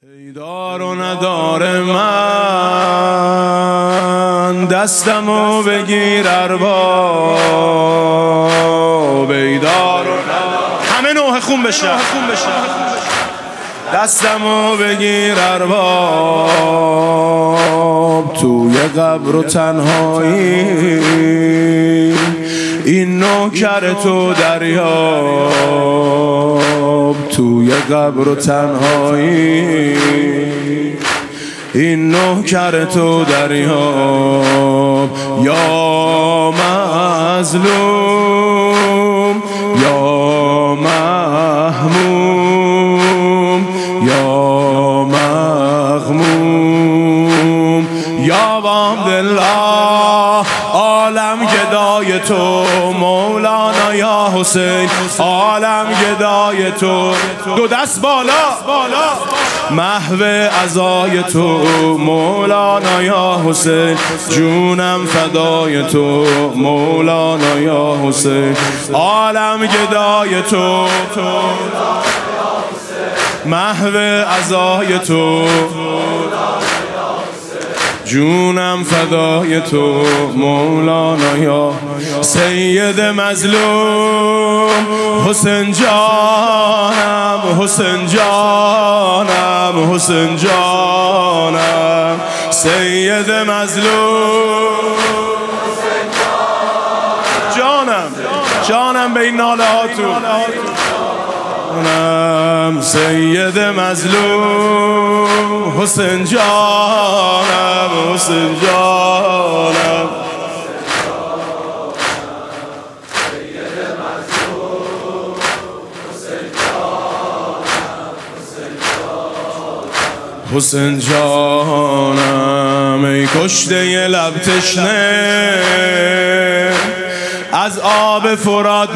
ای دار و ندار من، دستمو بگیر ارباب. ای دار و ندار، همه نوح خون بشه، دستمو بگیر ارباب. توی قبر و تنهایی این نوکر تو دریاب. توی قبر و تنهایی این نوکر تو دریاب. یا مظلوم یا محموم یا مغموم یا عبدالله، عالم گدای تو مولانا یا حسین، عالم گدای تو، دو دست بالا محو عزای تو مولانا یا حسین. جونم فدای تو مولانا یا حسین، عالم گدای تو محو عزای تو، جونم فدای تو مولانا یا سید مظلوم. حسین جانم حسین جانم حسین جانم، سید مظلوم جانم به این ناله هاتون. سید مظلوم حسین جانم حسین جانم، حسین جانم. ای کشته ی لب تشنه از آب فرات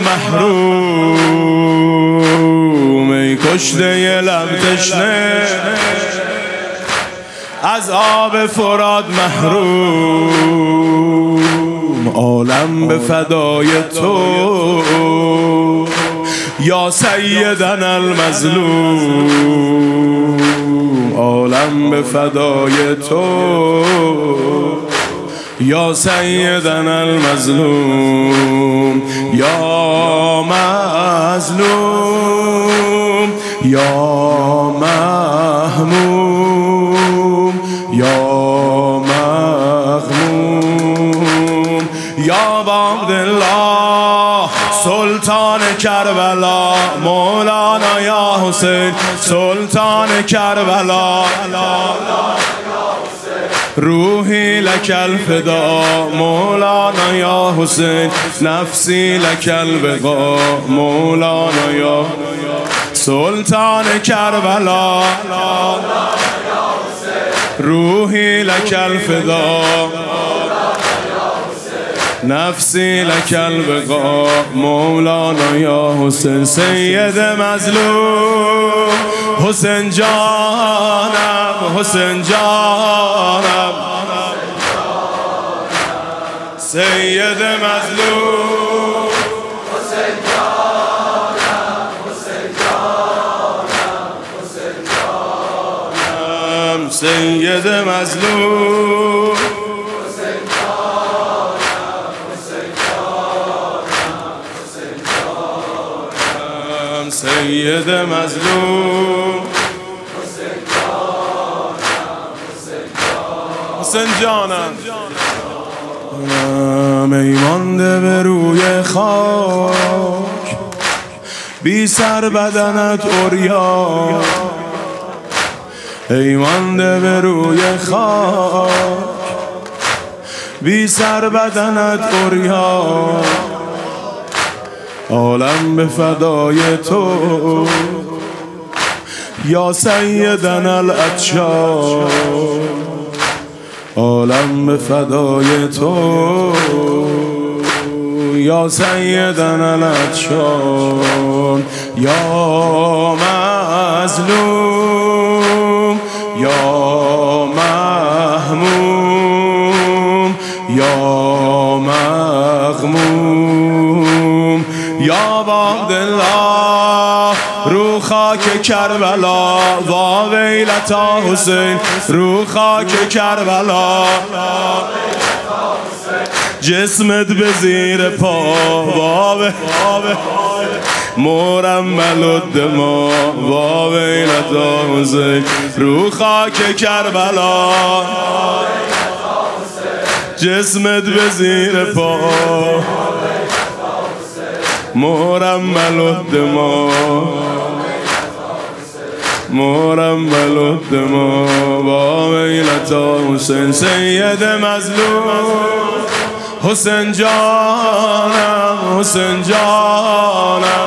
محروم. ای کشته ی لب تشنه از آب فرات محروم. عالم به فدای تو یا سیدنا المظلوم، عالم به فدای تو یا سیدنا المظلوم. یا مظلوم یا محموم یا مغموم یا عبدالله، سلطان کربلا مولانا یا حسین، سلطان کربلا. روحی لک الفدا مولانا یا حسین، نفسی لک البقا مولانا یا سلطان کربلا. روحی لک الفدا نفسی لک البقا مولانا یا حسین. سید مظلوم حسین جانم حسین جانم، سید مظلوم حسین جانم حسین جانم حسین جانم، سید مظلوم سید مظلوم حسین جانم. ای مانده به روی خاک بی سر بدنت عریان. ای مانده به روی خاک بی سر بدنت عریان. عالم به فدای تو یا سیدنا العطشان، عالم به فدای تو یا سیدنا العطشان. یا مظلوم یا محموم یا مغموم یا عبدالله، روح خاک کربلا وا ویلتا حسین رو خاک کربلا جسمت به زیر پا واوه مرمل الدما وا ویلتا حسین رو خاک کربلا جسمت به زیر پا مرمل الدما مرمل الدما وا ویلتا حسین سید مظلوم حسین جانم حسین جانم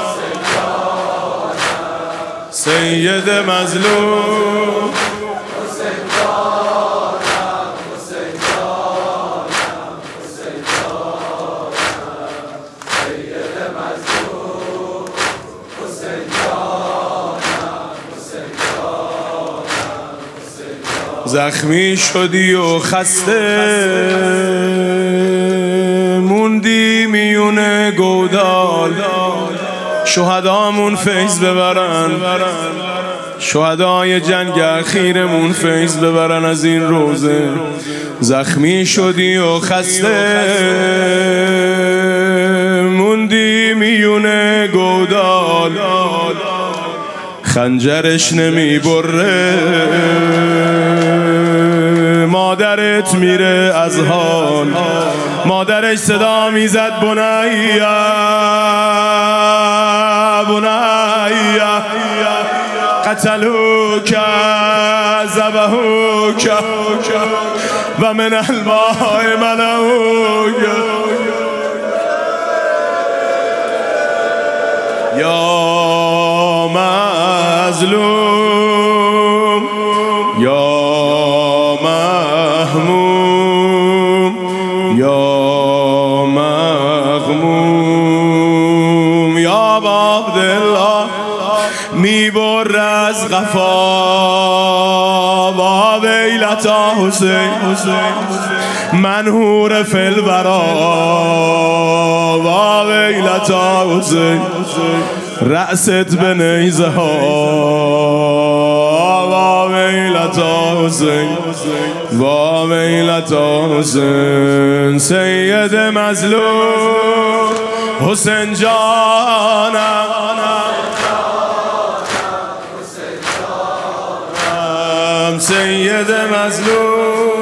سید مظلوم حسین جانم حسین جانم حسین جانم سید مظلوم حسین جانم حسین جانم حسین جانم زخمی شدی و خسته موندی میونه گودال شهدامون فیض ببرن شهدای جنگ اخیرمون فیض ببرن از این روزه زخمی شدی و خسته موندی میونه گودال خنجرش نمی بره مادرت میره از حال مادرش صدا میزد بنیا بنیا قتلوک ذبحوک و من الماء ملوک یا مظلوم یا محموم یا مغموم یا عبدالله میبر از غفا و ویلتا حسین منهور فی الورا و ویلتا حسین رأست به نیزه ها و ویلتا حسین و ویلتا حسین سید مظلوم حسین جانم سید مظلوم